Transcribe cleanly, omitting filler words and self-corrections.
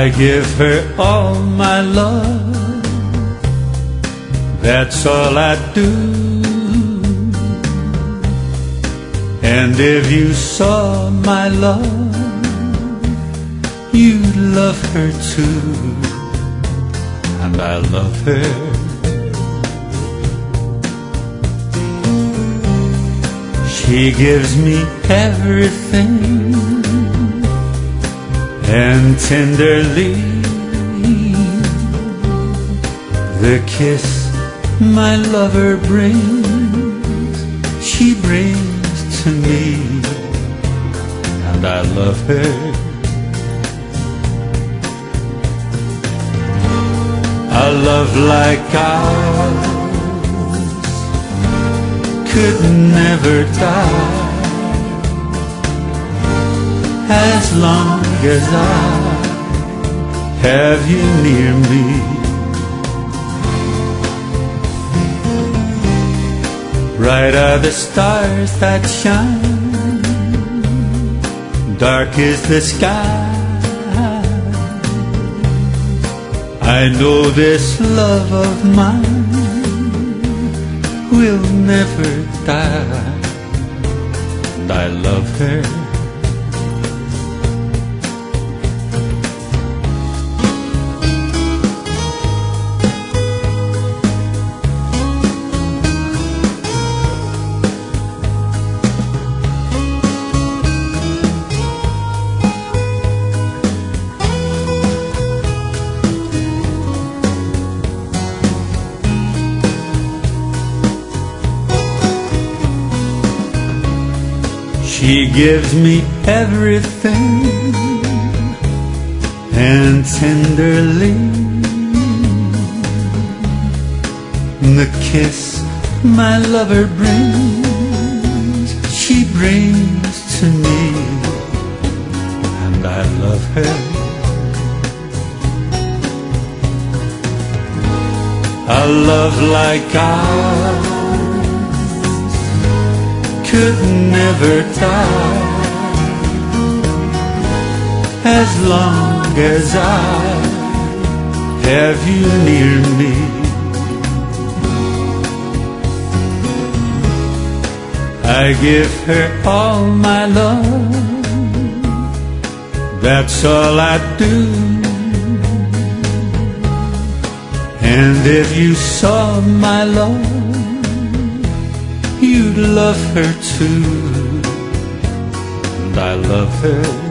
I give her all my love, that's all I do. And if you saw my love, you'd love her too. And I love her. She gives me everything, and tenderly the kiss my lover brings, she brings to me. And I love her. A love like ours could never die, as long as I have you near me. Bright are the stars that shine, dark is the sky. I know this love of mine will never die. And I love her. She gives me everything, and tenderly the kiss my lover brings, she brings to me. And I love her. A love like ours could never die, as long as I have you near me. I give her all my love, that's all I do. And if you saw my love, you'd love her too. And I love her.